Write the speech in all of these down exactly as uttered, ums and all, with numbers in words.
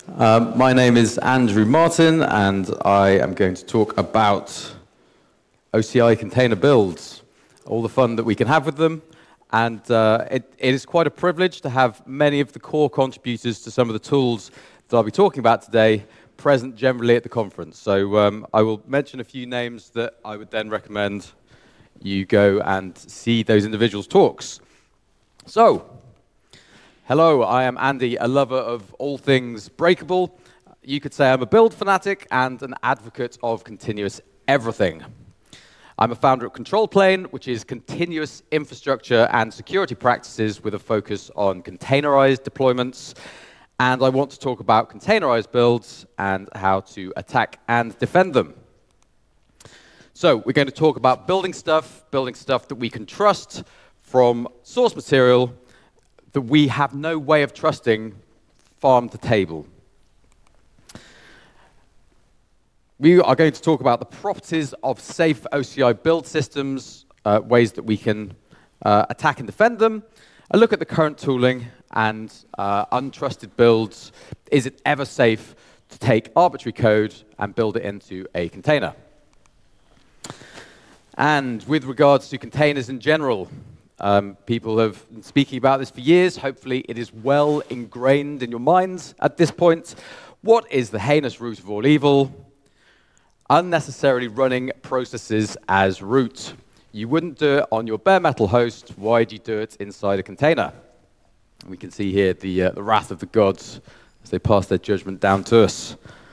Um, my name is Andrew Martin, and I am going to talk about O C I container builds, all the fun that we can have with them. And uh, it, it is quite a privilege to have many of the core contributors to some of the tools that I'll be talking about today present generally at the conference. So um, I will mention a few names that I would then recommend you go and see those individuals' talks. So, hello, I am Andy, a lover of all things breakable. You could say I'm a build fanatic and an advocate of continuous everything. I'm a founder at Control Plane, which is continuous infrastructure and security practices with a focus on containerized deployments. And I want to talk about containerized builds and how to attack and defend them. So we're going to talk about building stuff, building stuff that we can trust from source material that we have no way of trusting farm to table. We are going to talk about the properties of safe O C I build systems, uh, ways that we can uh, attack and defend them, a look at the current tooling and uh, untrusted builds. Is it ever safe to take arbitrary code and build it into a container? And with regards to containers in general, um, people have been speaking about this for years. Hopefully it is well ingrained in your minds at this point. What is the heinous root of all evil? Unnecessarily running processes as root. You wouldn't do it on your bare metal host. Why do you do it inside a container? We can see here the, uh, the wrath of the gods as they pass their judgment down to us.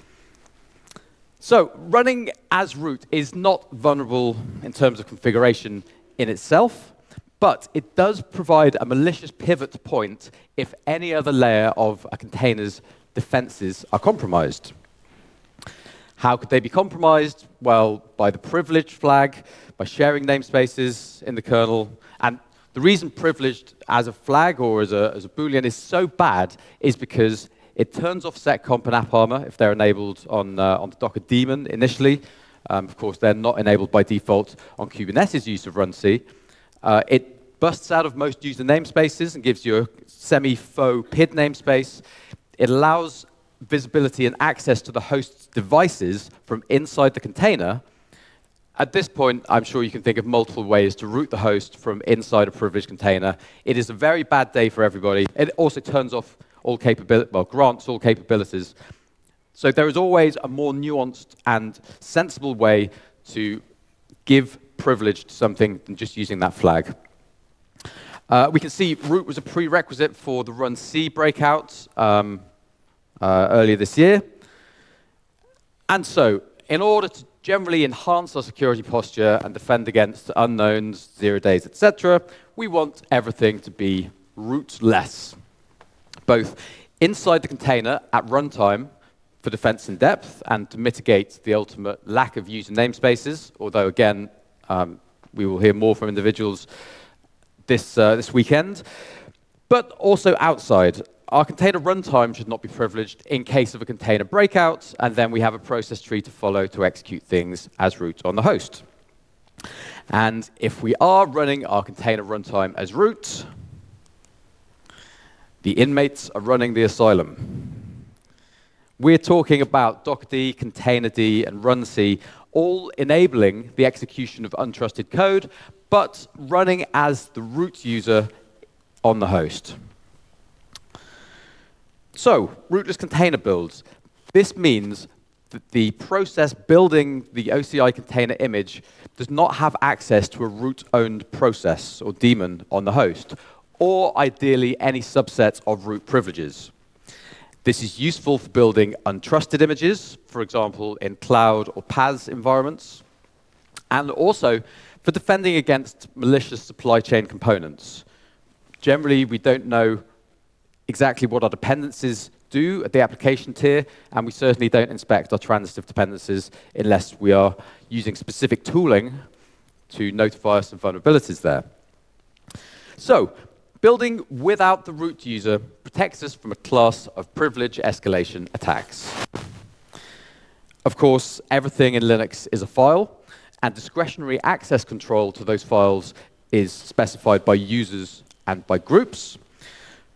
So running as root is not vulnerable in terms of configuration in itself, but it does provide a malicious pivot point if any other layer of a container's defenses are compromised. How could they be compromised? Well, by the privilege flag, by sharing namespaces in the kernel. And the reason privileged as a flag or as a, as a Boolean is so bad is because it turns off seccomp and AppArmor if they're enabled on, uh, on the Docker daemon initially. Um, of course, they're not enabled by default on Kubernetes use of runc. Uh, it busts out of most user namespaces and gives you a semi-faux P I D namespace. It allows visibility and access to the host's devices from inside the container. At this point, I'm sure you can think of multiple ways to root the host from inside a privileged container. It is a very bad day for everybody. It also turns off all capability, well, grants all capabilities. So there is always a more nuanced and sensible way to give privilege to something than just using that flag. Uh, we can see root was a prerequisite for the runc breakout um, Uh, earlier this year. And so, in order to generally enhance our security posture and defend against unknowns, zero days, et cetera, we want everything to be rootless, both inside the container at runtime for defense in depth and to mitigate the ultimate lack of user namespaces, although again, um, we will hear more from individuals this, uh, this weekend, but also outside. Our container runtime should not be privileged in case of a container breakout, and then we have a process tree to follow to execute things as root on the host. And if we are running our container runtime as root, the inmates are running the asylum. We're talking about Dockerd, Containerd, and runc, all enabling the execution of untrusted code, but running as the root user on the host. So, rootless container builds. This means that the process building the O C I container image does not have access to a root-owned process or daemon on the host, or ideally any subset of root privileges. This is useful for building untrusted images, for example, in cloud or PaaS environments, and also for defending against malicious supply chain components. Generally, we don't know exactly what our dependencies do at the application tier, and we certainly don't inspect our transitive dependencies unless we are using specific tooling to notify us of vulnerabilities there. So, building without the root user protects us from a class of privilege escalation attacks. Of course, everything in Linux is a file, and discretionary access control to those files is specified by users and by groups.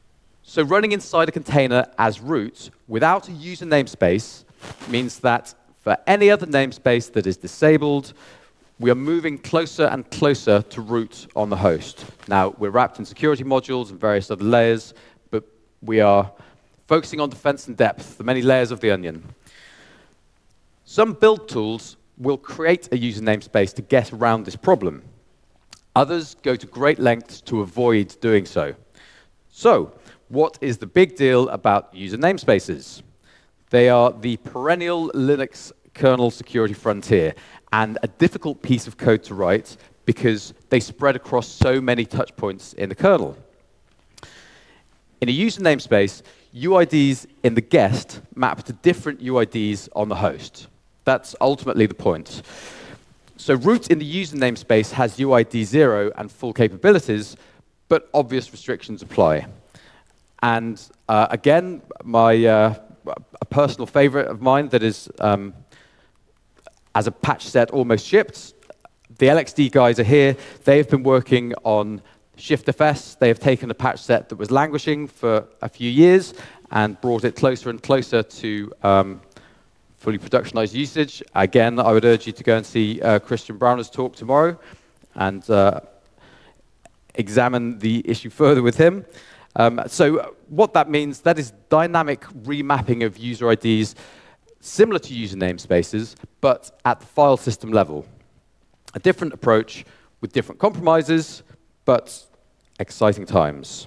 So running inside a container as root without a user namespace means that for any other namespace that is disabled, we are moving closer and closer to root on the host. Now, we're wrapped in security modules and various other layers, but we are focusing on defense and depth, the many layers of the onion. Some build tools will create a user namespace to get around this problem. Others go to great lengths to avoid doing so. So, what is the big deal about user namespaces? They are the perennial Linux kernel security frontier, and a difficult piece of code to write because they spread across so many touch points in the kernel. In a user namespace, U I Ds in the guest map to different U I Ds on the host. That's ultimately the point. So root in the user namespace has U I D zero and full capabilities, but obvious restrictions apply. And uh, again, my uh, a personal favorite of mine that is, um, as a patch set almost shipped, the L X D guys are here. They have been working on ShiftFS. They have taken a patch set that was languishing for a few years and brought it closer and closer to um, fully productionized usage. Again, I would urge you to go and see uh, Christian Browner's talk tomorrow and uh, examine the issue further with him. Um, so what that means, that is dynamic remapping of user I Ds similar to user namespaces, but at the file system level. A different approach with different compromises, but exciting times.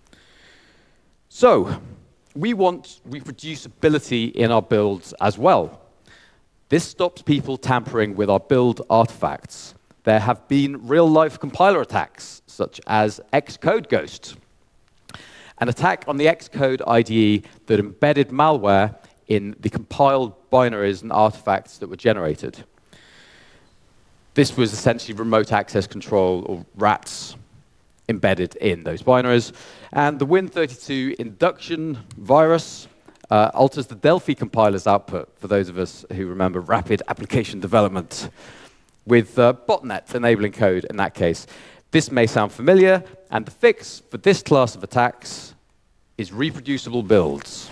So we want reproducibility in our builds as well. This stops people tampering with our build artifacts. There have been real-life compiler attacks, such as Xcode Ghost, an attack on the Xcode I D E that embedded malware in the compiled binaries and artifacts that were generated. This was essentially remote access control, or RATs, embedded in those binaries. And the Win thirty-two induction virus uh, alters the Delphi compiler's output, for those of us who remember rapid application development, with uh, botnet enabling code in that case. This may sound familiar, and the fix for this class of attacks is reproducible builds.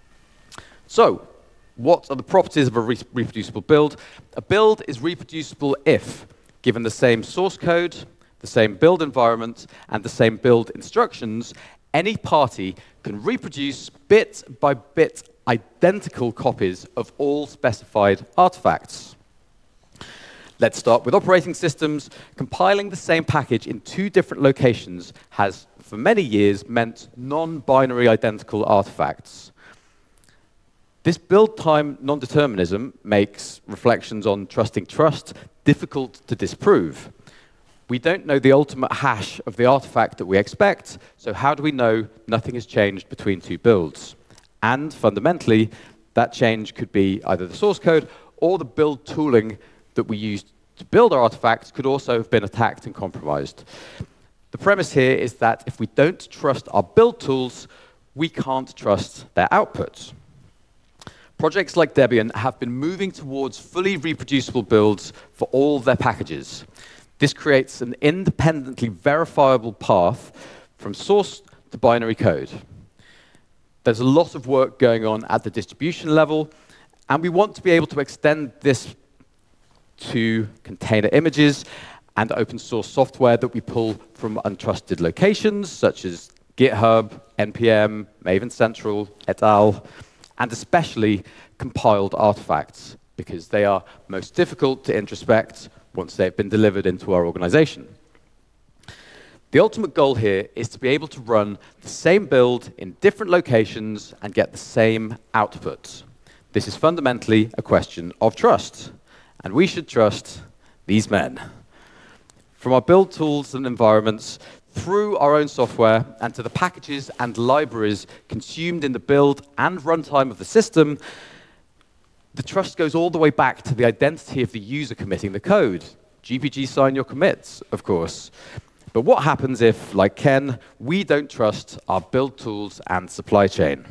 So, what are the properties of a re reproducible build? A build is reproducible if, given the same source code, the same build environment, and the same build instructions, any party can reproduce bit by bit identical copies of all specified artifacts. Let's start with operating systems. Compiling the same package in two different locations has, for many years, meant non-binary identical artifacts. This build time non-determinism makes reflections on trusting trust difficult to disprove. We don't know the ultimate hash of the artifact that we expect, so how do we know nothing has changed between two builds? And fundamentally, that change could be either the source code or the build tooling that we used to build our artifacts could also have been attacked and compromised. The premise here is that if we don't trust our build tools, we can't trust their outputs. Projects like Debian have been moving towards fully reproducible builds for all their packages. This creates an independently verifiable path from source to binary code. There's a lot of work going on at the distribution level, and we want to be able to extend this to container images and open source software that we pull from untrusted locations, such as GitHub, N P M, Maven Central, et al., and especially compiled artifacts, because they are most difficult to introspect once they've been delivered into our organization. The ultimate goal here is to be able to run the same build in different locations and get the same output. This is fundamentally a question of trust, and we should trust these men. From our build tools and environments, through our own software, and to the packages and libraries consumed in the build and runtime of the system, the trust goes all the way back to the identity of the user committing the code. G P G sign your commits, of course. But what happens if, like Ken, we don't trust our build tools and supply chain?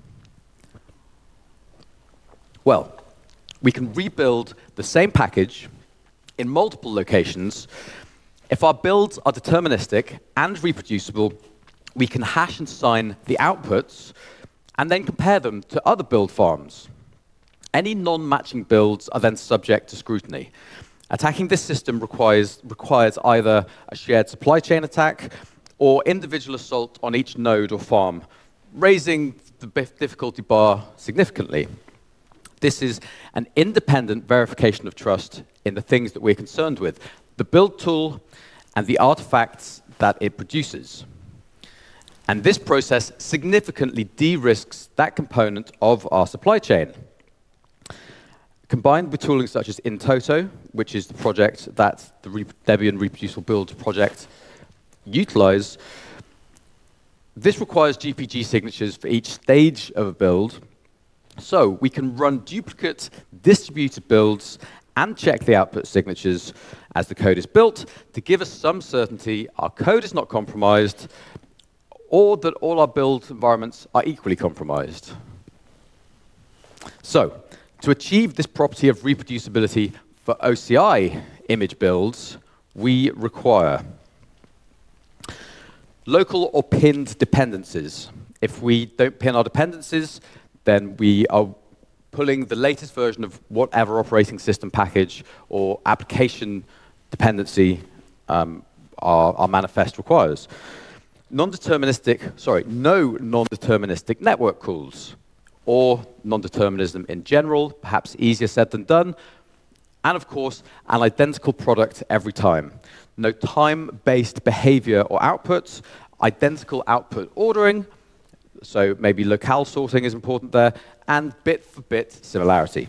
Well, we can rebuild the same package in multiple locations if our builds are deterministic and reproducible we can hash and sign the outputs and then compare them to other build farms. Any non-matching builds are then subject to scrutiny. Attacking this system requires, requires either a shared supply chain attack or individual assault on each node or farm, raising the difficulty bar significantly. This is an independent verification of trust in the things that we're concerned with, the build tool and the artifacts that it produces. And this process significantly de-risks that component of our supply chain. Combined with tooling such as InToto, which is the project that the Debian Reproducible Build project utilize, this requires G P G signatures for each stage of a build, so we can run duplicate distributed builds and check the output signatures as the code is built to give us some certainty our code is not compromised or that all our build environments are equally compromised. So, to achieve this property of reproducibility for O C I image builds, we require local or pinned dependencies. If we don't pin our dependencies, then we are pulling the latest version of whatever operating system package or application dependency um, our, our manifest requires. Non-deterministic, sorry, no non-deterministic network calls, or non-determinism in general, perhaps easier said than done, and of course, an identical product every time. No time-based behavior or outputs, identical output ordering, so maybe locale sorting is important there, and bit-for-bit similarity.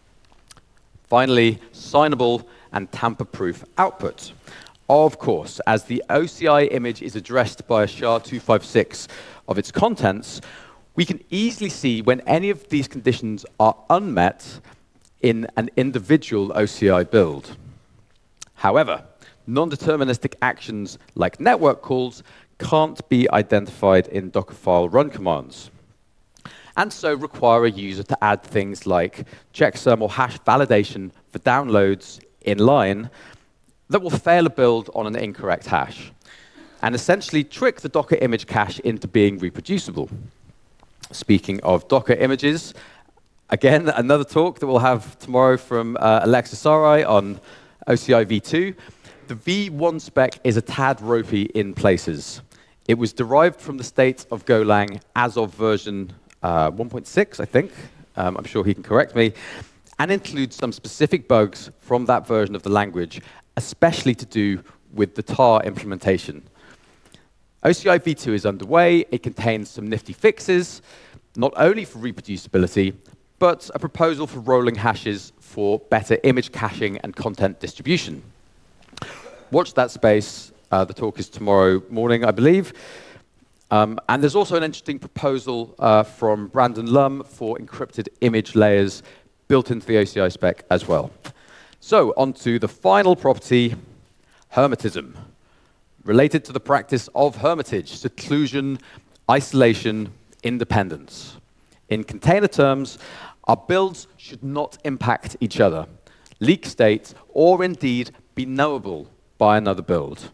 Finally, signable and tamper-proof output. Of course, as the O C I image is addressed by a S H A two fifty-six of its contents, we can easily see when any of these conditions are unmet in an individual O C I build. However, non-deterministic actions like network calls can't be identified in Dockerfile run commands, and so require a user to add things like checksum or hash validation for downloads in line that will fail a build on an incorrect hash, and essentially trick the Docker image cache into being reproducible. Speaking of Docker images, again, another talk that we'll have tomorrow from uh, Alexis Sarai on O C I v two. The v one spec is a tad ropey in places. It was derived from the state of Golang as of version uh, one point six, I think. Um, I'm sure he can correct me. And includes some specific bugs from that version of the language, especially to do with the tar implementation. O C I v two is underway. It contains some nifty fixes, not only for reproducibility, but a proposal for rolling hashes for better image caching and content distribution. Watch that space. Uh, the talk is tomorrow morning, I believe. Um, and there's also an interesting proposal uh, from Brandon Lum for encrypted image layers built into the O C I spec as well. So, on to the final property, hermetism, related to the practice of hermitage, seclusion, isolation, independence. In container terms, our builds should not impact each other, leak state, or indeed be knowable by another build.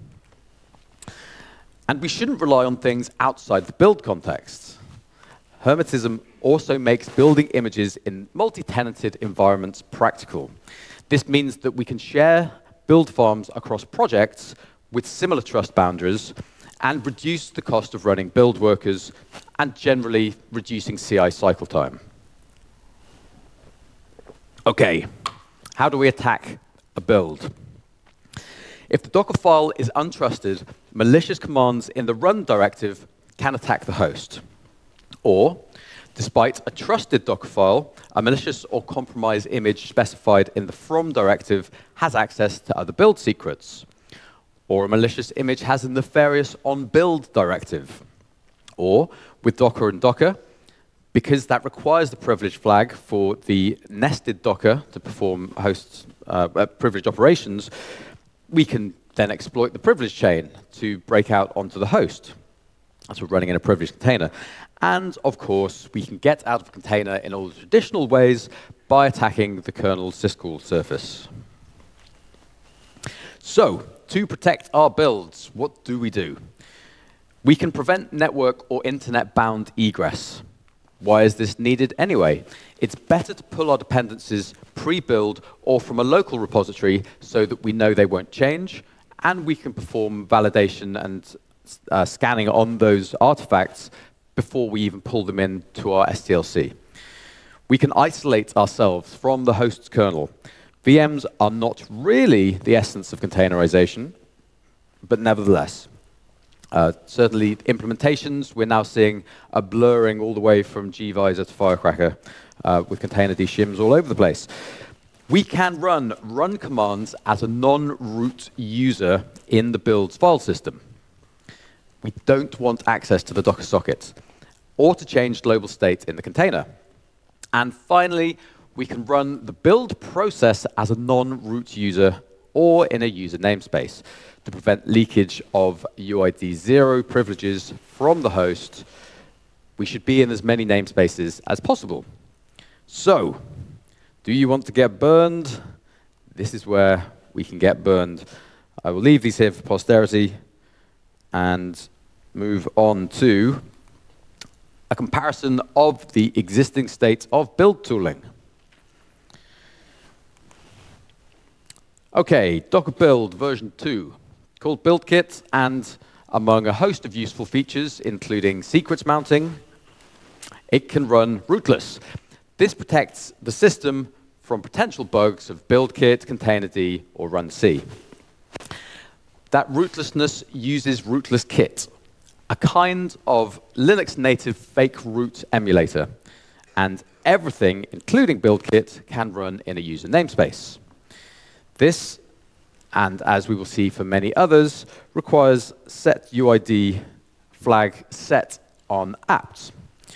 And we shouldn't rely on things outside the build context. Hermetism also makes building images in multi-tenanted environments practical. This means that we can share build farms across projects with similar trust boundaries and reduce the cost of running build workers and generally reducing C I cycle time. Okay, how do we attack a build? If the Docker file is untrusted, malicious commands in the run directive can attack the host. Or, despite a trusted Docker file, a malicious or compromised image specified in the from directive has access to other build secrets. Or a malicious image has a nefarious on-build directive. Or, with Docker and Docker, because that requires the privilege flag for the nested Docker to perform host uh, privilege operations, we can then exploit the privilege chain to break out onto the host, as we're running in a privileged container. And, of course, we can get out of the container in all the traditional ways by attacking the kernel syscall surface. So, to protect our builds, what do we do? We can prevent network or internet-bound egress. Why is this needed anyway? It's better to pull our dependencies pre-build or from a local repository so that we know they won't change, and we can perform validation and uh, scanning on those artifacts before we even pull them into our S D L C. We can isolate ourselves from the host's kernel. V Ms are not really the essence of containerization, but nevertheless. Uh, certainly, implementations, we're now seeing a blurring all the way from gvisor to Firecracker uh, with containerd shims all over the place. We can run run commands as a non-root user in the build's file system. We don't want access to the Docker socket or to change global state in the container. And finally, we can run the build process as a non-root user or in a user namespace to prevent leakage of U I D zero privileges from the host. We should be in as many namespaces as possible. So, do you want to get burned? This is where we can get burned. I will leave these here for posterity and move on to a comparison of the existing state of build tooling. OK, Docker Build version two, called BuildKit, and among a host of useful features, including secrets mounting, it can run rootless. This protects the system from potential bugs of BuildKit, Containerd, or runC. That rootlessness uses rootlesskit, a kind of Linux-native fake root emulator. And everything, including BuildKit, can run in a user namespace. This, and as we will see for many others, requires setuid flag set on apt.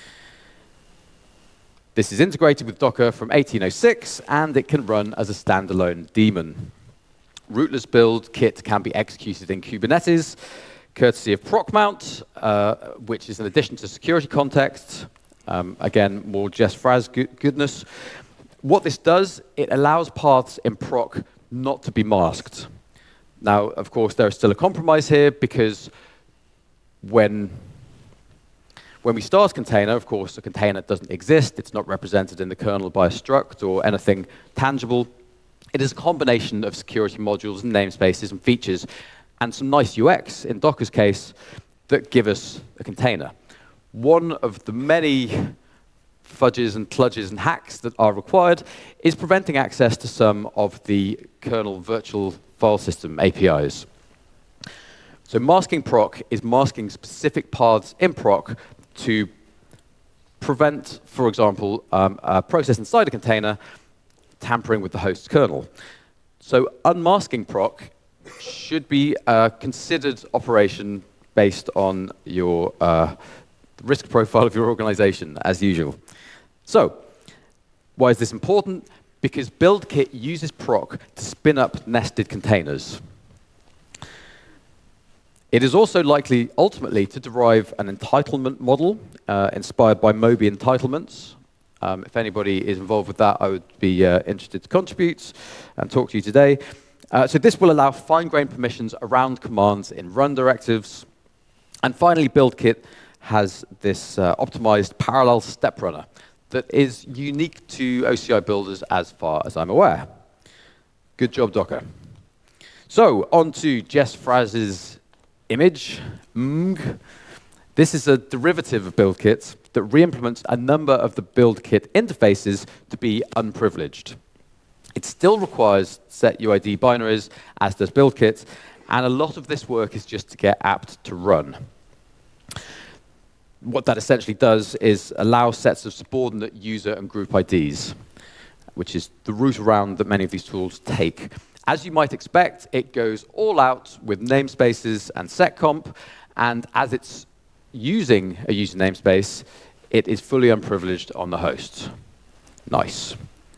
This is integrated with Docker from eighteen oh six, and it can run as a standalone daemon. Rootless build kit can be executed in Kubernetes, courtesy of procmount, uh, which is an addition to security context. Um, again, more Jess Fraz goodness. What this does, it allows paths in proc not to be masked. Now, of course, there is still a compromise here, because when, when we start a container, of course, a container doesn't exist. It's not represented in the kernel by a struct or anything tangible. It is a combination of security modules and namespaces and features and some nice U X, in Docker's case, that give us a container. One of the many fudges and kludges and hacks that are required is preventing access to some of the kernel virtual file system A P Is. So masking proc is masking specific paths in proc to prevent, for example, um, a process inside a container tampering with the host's kernel. So unmasking proc should be a considered operation based on your uh, risk profile of your organization, as usual. So, why is this important? Because BuildKit uses proc to spin up nested containers. It is also likely, ultimately, to derive an entitlement model uh, inspired by Moby entitlements. Um, if anybody is involved with that, I would be uh, interested to contribute and talk to you today. Uh, so this will allow fine-grained permissions around commands in run directives. And finally, BuildKit has this uh, optimized parallel step runner that is unique to O C I builders as far as I'm aware. Good job, Docker. So on to Jess Fraz's image, M G. This is a derivative of BuildKit that re-implements a number of the BuildKit interfaces to be unprivileged. It still requires setuid binaries, as does BuildKit, and a lot of this work is just to get apt to run. What that essentially does is allow sets of subordinate user and group I Ds, which is the route around that many of these tools take. As you might expect, it goes all out with namespaces and seccomp, and as it's using a user namespace, it is fully unprivileged on the host. Nice.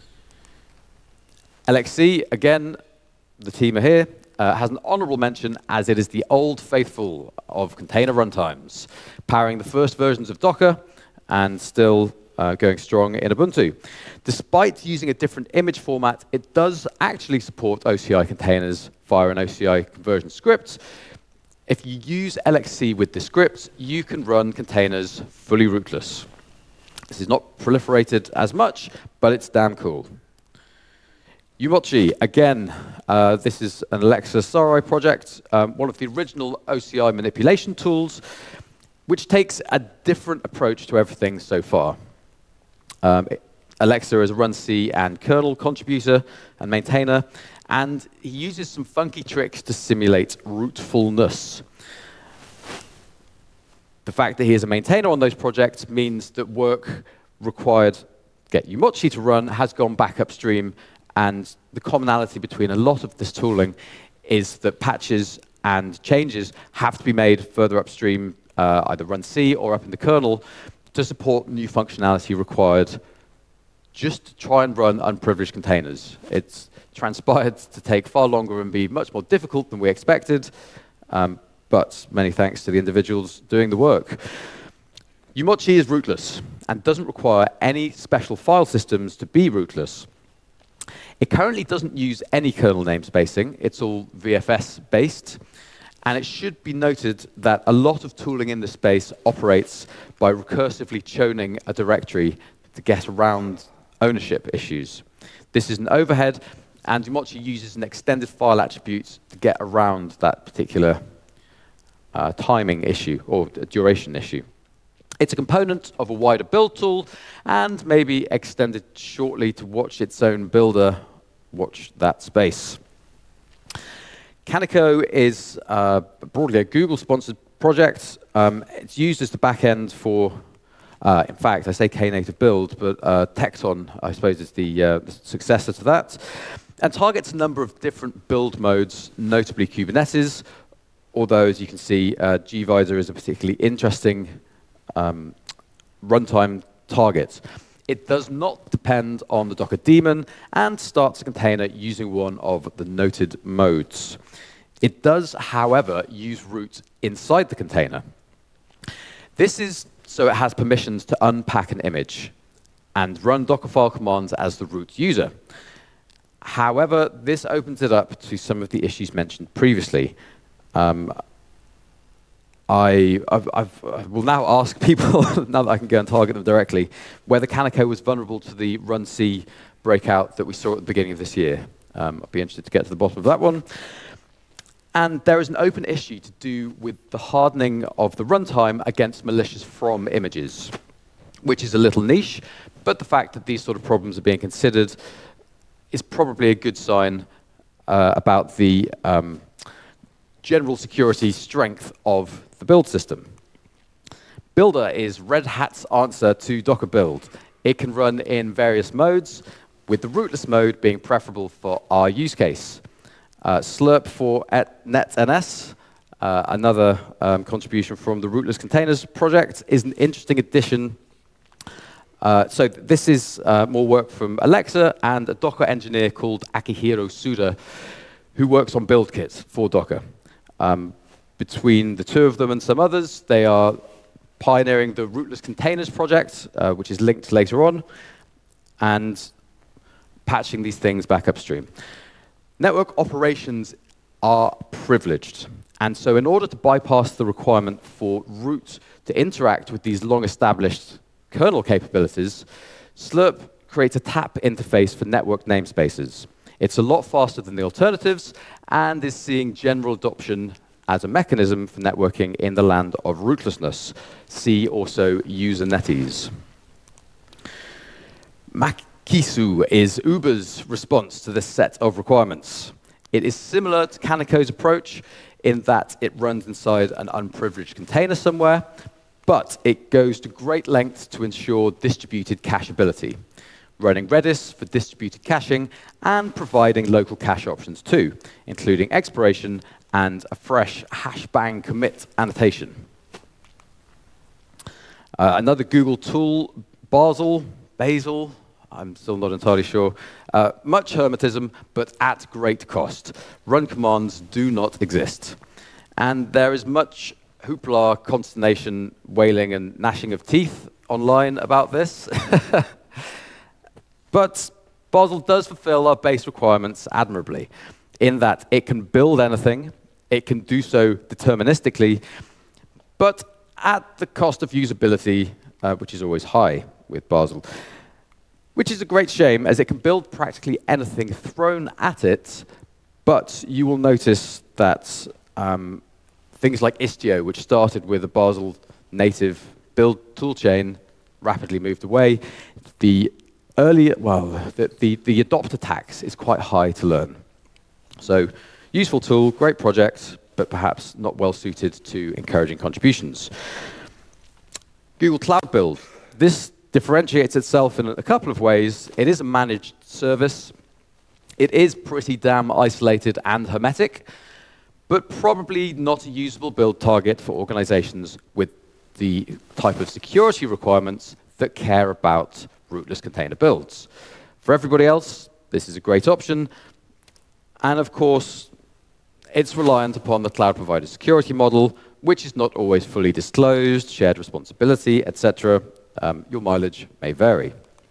L X C, again, the team are here, uh, has an honorable mention as it is the old faithful of container runtimes, powering the first versions of Docker and still uh, going strong in Ubuntu. Despite using a different image format, it does actually support O C I containers via an O C I conversion script. If you use L X C with this script, you can run containers fully rootless. This is not proliferated as much, but it's damn cool. Umochi, again, uh, this is an Alexa Sarai project, um, one of the original O C I manipulation tools, which takes a different approach to everything so far. Um, it, Alexa is a run C and kernel contributor and maintainer, and he uses some funky tricks to simulate rootfulness. The fact that he is a maintainer on those projects means that work required to get Umochi to run has gone back upstream, and the commonality between a lot of this tooling is that patches and changes have to be made further upstream, uh, either run C or up in the kernel, to support new functionality required just to try and run unprivileged containers. It's transpired to take far longer and be much more difficult than we expected, um, but many thanks to the individuals doing the work. Umochi is rootless and doesn't require any special file systems to be rootless. It currently doesn't use any kernel namespacing. It's all V F S-based. And it should be noted that a lot of tooling in the space operates by recursively choning a directory to get around ownership issues. This is an overhead, and Umochi uses an extended file attribute to get around that particular uh, timing issue or duration issue. It's a component of a wider build tool, and maybe extended shortly to watch its own builder watch that space. Kaneko is uh, broadly a Google-sponsored project. Um, it's used as the backend for, uh, in fact, I say Knative build, but uh, Tekton, I suppose, is the, uh, the successor to that, and targets a number of different build modes, notably Kubernetes, although, as you can see, uh, gvisor is a particularly interesting um, runtime target. It does not depend on the Docker daemon and starts a container using one of the noted modes. It does, however, use root inside the container. This is so it has permissions to unpack an image and run Dockerfile commands as the root user. However, this opens it up to some of the issues mentioned previously. Um, I, I've, I've, I will now ask people, now that I can go and target them directly, whether Kaneko was vulnerable to the run C breakout that we saw at the beginning of this year. Um, I'd be interested to get to the bottom of that one. And there is an open issue to do with the hardening of the runtime against malicious from images, which is a little niche, but the fact that these sort of problems are being considered is probably a good sign uh, about the um, general security strength of the build system. Builder is Red Hat's answer to Docker build. It can run in various modes, with the rootless mode being preferable for our use case. Uh, Slurp for NetNS, uh, another um, contribution from the Rootless Containers project, is an interesting addition. Uh, so th this is uh, more work from Alexa and a Docker engineer called Akihiro Suda, who works on BuildKit for Docker. Um, between the two of them and some others, they are pioneering the Rootless Containers project, uh, which is linked later on, and patching these things back upstream. Network operations are privileged, and so in order to bypass the requirement for root to interact with these long-established kernel capabilities, Slurp creates a tap interface for network namespaces. It's a lot faster than the alternatives and is seeing general adoption as a mechanism for networking in the land of rootlessness. See also Usernetes. Makisu is Uber's response to this set of requirements. It is similar to Kaneko's approach in that it runs inside an unprivileged container somewhere, but it goes to great lengths to ensure distributed cacheability, running Redis for distributed caching and providing local cache options too, including expiration and a fresh hashbang commit annotation. Uh, another Google tool, Bazel, Bazel, I'm still not entirely sure. Uh, much hermetism, but at great cost. Run commands do not exist. And there is much hoopla, consternation, wailing, and gnashing of teeth online about this. But Bazel does fulfill our base requirements admirably, in that it can build anything, It can do so deterministically, but at the cost of usability, uh, which is always high with Basel. Which is a great shame, as it can build practically anything thrown at it, but you will notice that um, things like Istio, which started with a Basel native build toolchain, rapidly moved away. The early, well, the, the, the adopter tax is quite high to learn. So, useful tool, great project, but perhaps not well suited to encouraging contributions. Google Cloud Build. This differentiates itself in a couple of ways. It is a managed service. It is pretty damn isolated and hermetic, but probably not a usable build target for organizations with the type of security requirements that care about rootless container builds. For everybody else, this is a great option. And of course, it's reliant upon the cloud provider security model, which is not always fully disclosed, shared responsibility, et cetera. Um, your mileage may vary.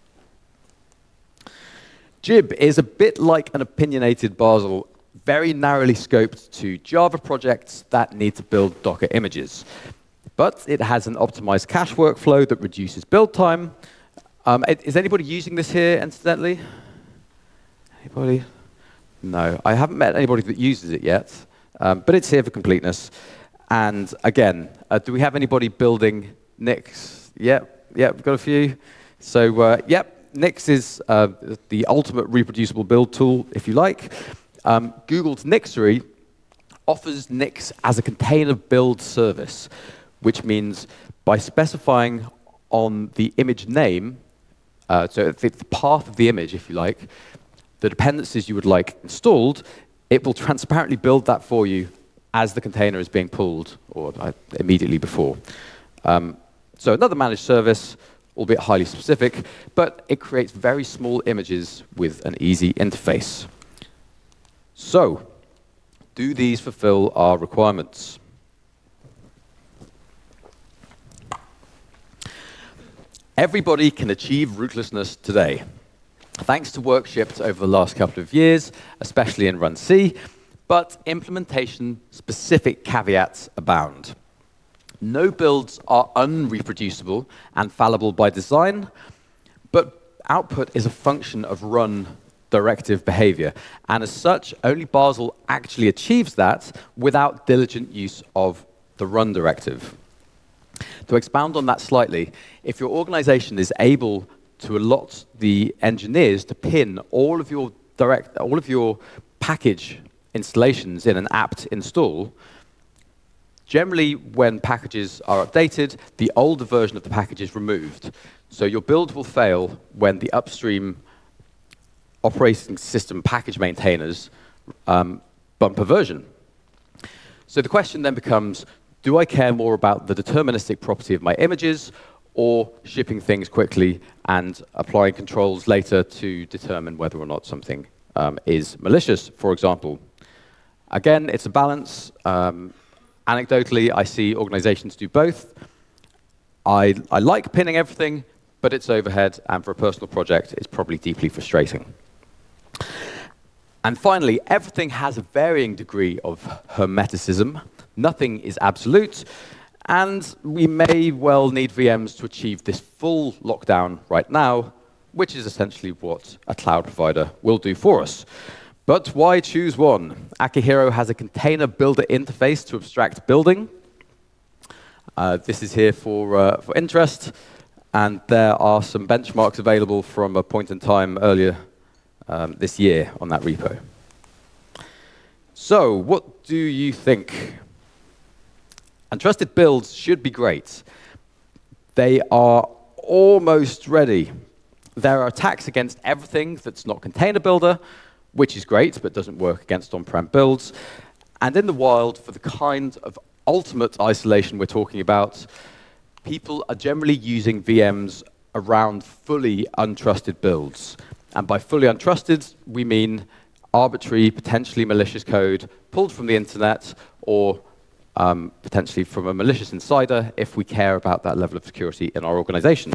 Jib is a bit like an opinionated Basel, very narrowly scoped to Java projects that need to build Docker images. But it has an optimized cache workflow that reduces build time. Um, is anybody using this here, incidentally? Anybody? No, I haven't met anybody that uses it yet, um, but it's here for completeness. And again, uh, do we have anybody building Nix? Yep. Yeah, we've got a few. So, uh, yep, Nix is uh, the ultimate reproducible build tool, if you like. Um, Google's Nixery offers Nix as a container build service, which means by specifying on the image name, uh, so the path of the image, if you like, the dependencies you would like installed, it will transparently build that for you as the container is being pulled, or uh, immediately before. Um, So another managed service, albeit highly specific, but it creates very small images with an easy interface. So, do these fulfill our requirements? Everybody can achieve rootlessness today, thanks to work shipped over the last couple of years, especially in Run C, but implementation-specific caveats abound. No builds are unreproducible and fallible by design, but output is a function of run directive behavior. And as such, only Basel actually achieves that without diligent use of the run directive. To expound on that slightly, if your organization is able to allot the engineers to pin all of your direct, all of your package installations in an apt install, generally, when packages are updated, the older version of the package is removed. So your build will fail when the upstream operating system package maintainers um, bump a version. So the question then becomes, do I care more about the deterministic property of my images, or shipping things quickly and applying controls later to determine whether or not something um, is malicious, for example? Again, it's a balance. Um, Anecdotally, I see organizations do both. I, I like pinning everything, but it's overhead, and for a personal project, it's probably deeply frustrating. And finally, everything has a varying degree of hermeticism. Nothing is absolute, and we may well need V Ms to achieve this full lockdown right now, which is essentially what a cloud provider will do for us. But why choose one? Akihiro has a container builder interface to abstract building. Uh, this is here for, uh, for interest, and there are some benchmarks available from a point in time earlier um, this year on that repo. So, what do you think? Untrusted builds should be great. They are almost ready. There are attacks against everything that's not container builder, which is great, but doesn't work against on-prem builds. And in the wild, for the kind of ultimate isolation we're talking about, people are generally using V Ms around fully untrusted builds. And by fully untrusted, we mean arbitrary, potentially malicious code pulled from the internet, or um, potentially from a malicious insider, if we care about that level of security in our organization.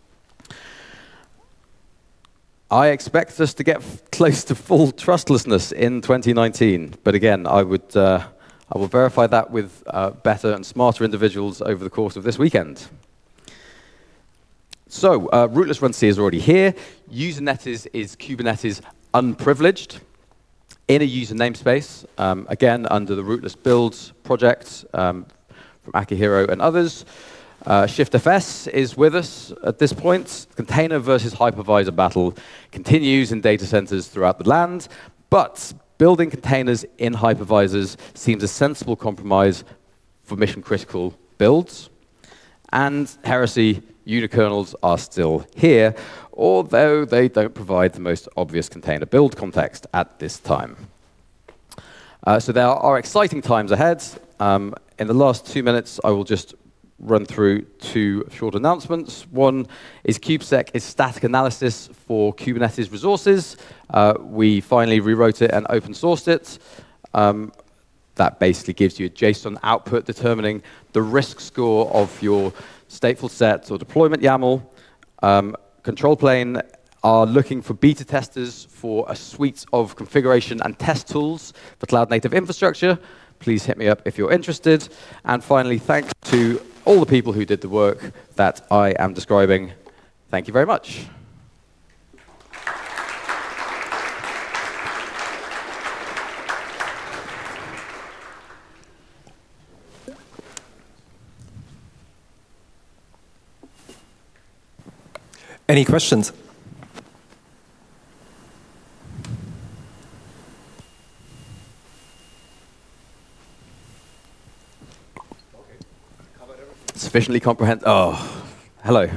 I expect us to get close to full trustlessness in twenty nineteen, but again, I would, uh, I will verify that with uh, better and smarter individuals over the course of this weekend. So, uh, Rootless Run C is already here. Usernet is, is Kubernetes unprivileged in a user namespace, um, again, under the Rootless Builds project um, from Akihiro and others. Uh, ShiftFS is with us at this point. Container versus hypervisor battle continues in data centers throughout the land, but building containers in hypervisors seems a sensible compromise for mission-critical builds. And Heresy unikernels are still here, although they don't provide the most obvious container build context at this time. Uh, so there are exciting times ahead. Um, in the last two minutes, I will just run through two short announcements. One is kubesec is static analysis for Kubernetes resources. Uh, we finally rewrote it and open sourced it. Um, that basically gives you a JSON output determining the risk score of your stateful set or deployment YAML. Um, control plane are looking for beta testers for a suite of configuration and test tools for cloud native infrastructure. Please hit me up if you're interested. And finally, thanks to all the people who did the work that I am describing. Thank you very much. Any questions? Sufficiently comprehend. Oh, hello.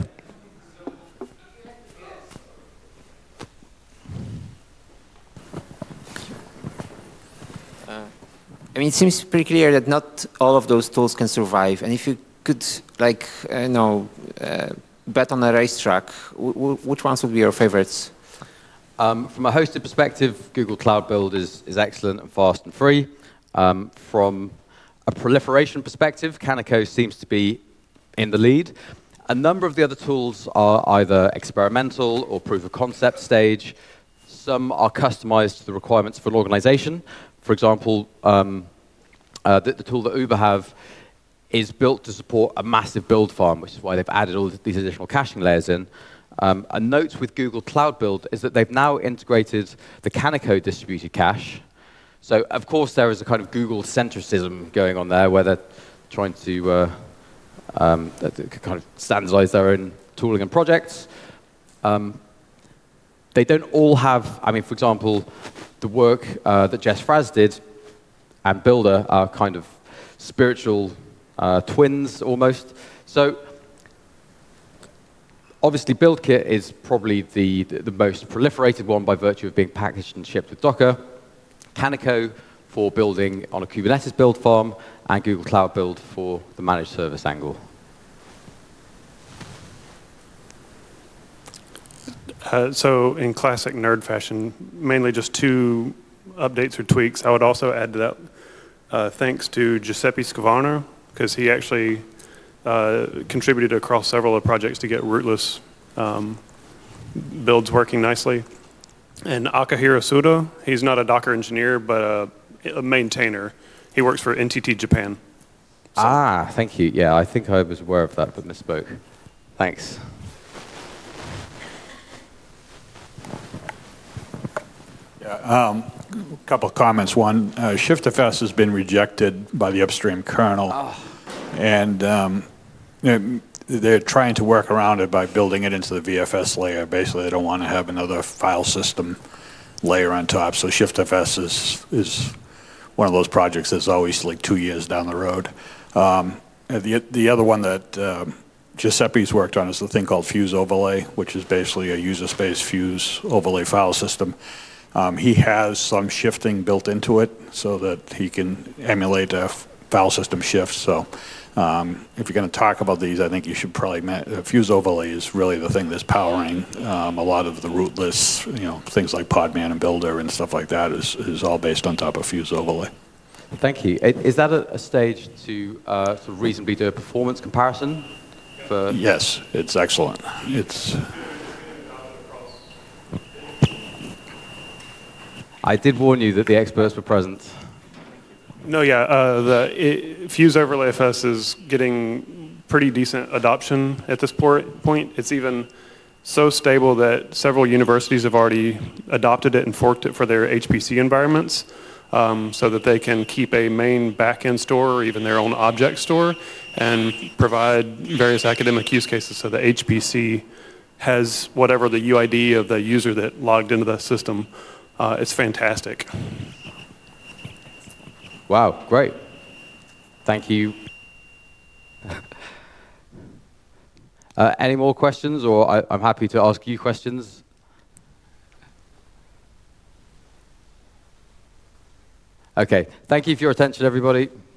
Uh, I mean, it seems pretty clear that not all of those tools can survive. And if you could, like, uh, you know, uh, bet on a racetrack, w w which ones would be your favorites? Um, from a hosted perspective, Google Cloud Build is, is excellent and fast and free. Um, from a proliferation perspective, Canico seems to be in the lead. A number of the other tools are either experimental or proof of concept stage. Some are customized to the requirements for an organization. For example, um, uh, the, the tool that Uber have is built to support a massive build farm, which is why they've added all these additional caching layers in. Um, a note with Google Cloud Build is that they've now integrated the Canico distributed cache. So, of course, there is a kind of Google centricism going on there, where they're trying to uh, um, kind of standardize their own tooling and projects. Um, they don't all have, I mean, for example, the work uh, that Jess Fraz did and Builder are kind of spiritual uh, twins, almost. So, obviously, BuildKit is probably the, the most proliferated one by virtue of being packaged and shipped with Docker. Canico for building on a Kubernetes build farm, and Google Cloud Build for the managed service angle. Uh, so in classic nerd fashion, mainly just two updates or tweaks. I would also add to that, uh, thanks to Giuseppe Scavarno, because he actually uh, contributed across several of the projects to get rootless um, builds working nicely. And Akihiro Suda, he's not a Docker engineer, but a, a maintainer. He works for N T T Japan. So. Ah, thank you. Yeah, I think I was aware of that, but misspoke. Thanks. Yeah, um, a couple of comments. One, uh, ShiftFS has been rejected by the upstream kernel, oh. and um, they're trying to work around it by building it into the V F S layer. Basically, they don't want to have another file system layer on top. So ShiftFS is is one of those projects that's always like two years down the road. Um, the the other one that uh, Giuseppe's worked on is the thing called Fuse Overlay, which is basically a user space Fuse overlay file system. Um, he has some shifting built into it so that he can emulate a file system shift. So. Um, if you're going to talk about these, I think you should probably, uh, Fuse Overlay is really the thing that's powering um, a lot of the rootless, you know, things like Podman and Builder and stuff like that is, is all based on top of Fuse Overlay. Thank you. Is that a, a stage to uh, sort of reasonably do a performance comparison? For yes, it's excellent. It's. I did warn you that the experts were present. No, yeah, uh, the it, Fuse Overlay F S is getting pretty decent adoption at this por- point. It's even so stable that several universities have already adopted it and forked it for their H P C environments, um, so that they can keep a main backend store or even their own object store and provide various academic use cases. So the H P C has whatever the U I D of the user that logged into the system. Uh, it's fantastic. Wow, great. Thank you. uh, any more questions, or I, I'm happy to ask you questions. Okay, thank you for your attention, everybody.